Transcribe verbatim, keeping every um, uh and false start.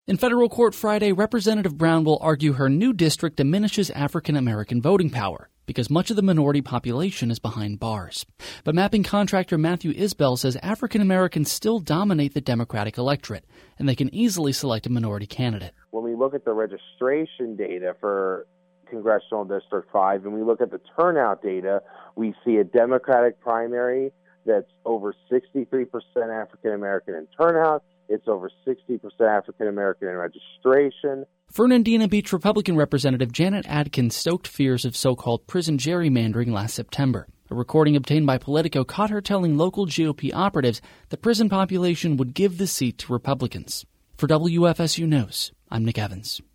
In federal court Friday, Representative Brown will argue her new district diminishes African American voting power because much of the minority population is behind bars. But mapping contractor Matthew Isbell says African Americans still dominate the Democratic electorate, and they can easily select a minority candidate. When we look at the registration data for Congressional District five and we look at the turnout data, we see a Democratic primary that's over sixty-three percent African American in turnout. It's over sixty percent African American in registration. Fernandina Beach Republican Representative Janet Adkins stoked fears of so-called prison gerrymandering last September. A recording obtained by Politico caught her telling local G O P operatives the prison population would give the seat to Republicans. For W F S U News, I'm Nick Evans.